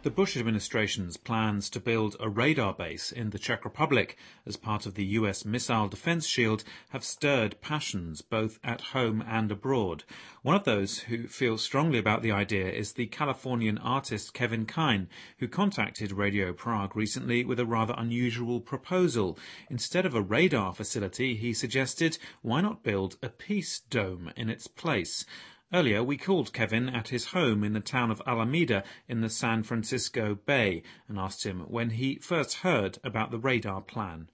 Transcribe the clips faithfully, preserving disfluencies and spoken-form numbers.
The Bush administration's plans to build a radar base in the Czech Republic as part of the U S missile defense shield have stirred passions both at home and abroad. One of those who feel strongly about the idea is the Californian artist Kevin Kine, who contacted Radio Prague recently with a rather unusual proposal. Instead of a radar facility, he suggested, why not build a peace dome in its place? Earlier, we called Kevin at his home in the town of Alameda in the San Francisco Bay and asked him when he first heard about the radar plan.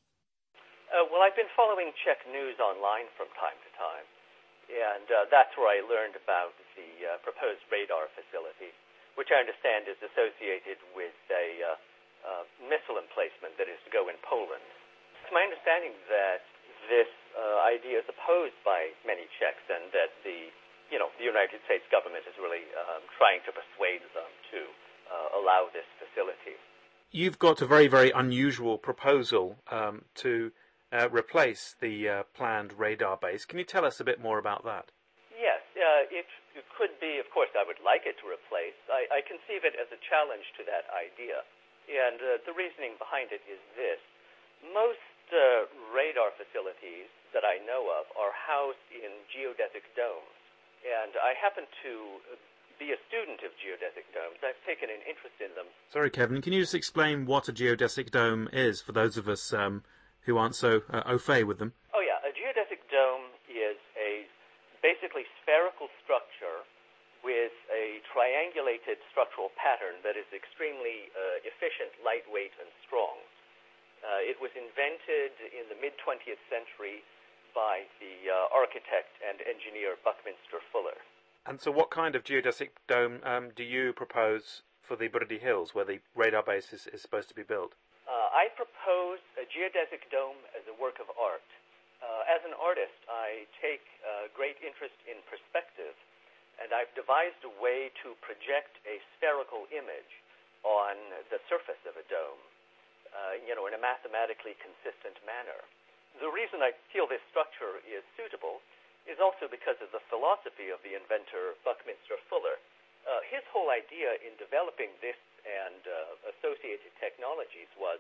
Uh, well, I've been following Czech news online from time to time, and uh, that's where I learned about the uh, proposed radar facility, which I understand is associated with a uh, uh, missile emplacement that is to go in Poland. It's my understanding that this uh, idea is opposed by many Czechs and that the You know, the United States government is really um, trying to persuade them to uh, allow this facility. You've got a very, very unusual proposal um, to uh, replace the uh, planned radar base. Can you tell us a bit more about that? Yes, uh, it, it could be, of course, I would like it to replace. I, I conceive it as a challenge to that idea. And uh, the reasoning behind it is this. Most uh, radar facilities that I know of are housed in geodesic domes. And I happen to be a student of geodesic domes. I've taken an interest in them. Sorry, Kevin, can you just explain what a geodesic dome is for those of us um, who aren't so uh, au fait with them? Oh, yeah. A geodesic dome is a basically spherical structure with a triangulated structural pattern that is extremely uh, efficient, lightweight, and strong. Uh, it was invented in the mid-twentieth century by the uh, architect and engineer Buckminster Fuller. And so what kind of geodesic dome um, do you propose for the Brdy Hills, where the radar base is, is supposed to be built? Uh, I propose a geodesic dome as a work of art. Uh, as an artist, I take uh, great interest in perspective, and I've devised a way to project a spherical image on the surface of a dome, uh, you know, in a mathematically consistent manner. The reason I feel this structure is suitable is also because of the philosophy of the inventor Buckminster Fuller. Uh, his whole idea in developing this and uh, associated technologies was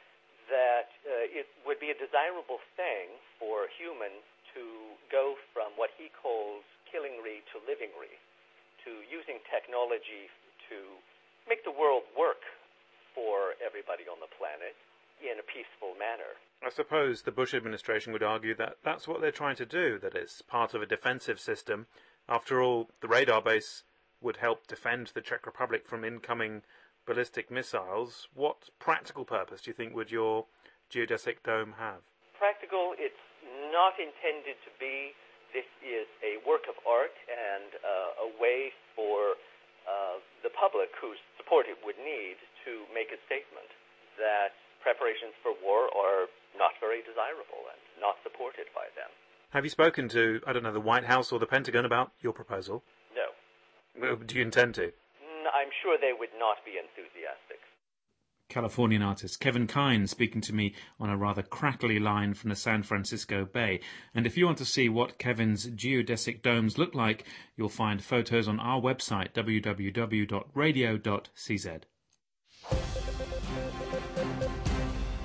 that uh, it would be a desirable thing for humans to go from what he calls killingry to livingry, to using technology to make the world work for everybody on the planet in a peaceful manner. I suppose the Bush administration would argue that that's what they're trying to do, that it's part of a defensive system. After all, the radar base would help defend the Czech Republic from incoming ballistic missiles. What practical purpose do you think would your geodesic dome have? Practical, it's not intended to be. This is a work of art and uh, a way for uh, the public whose support it would need to make a statement that preparations for war are not very desirable and not supported by them. Have you spoken to, I don't know, the White House or the Pentagon about your proposal? No. Do you intend to? I'm sure they would not be enthusiastic. Californian artist Kevin Kine speaking to me on a rather crackly line from the San Francisco Bay. And if you want to see what Kevin's geodesic domes look like, you'll find photos on our website, w w w dot radio dot c z.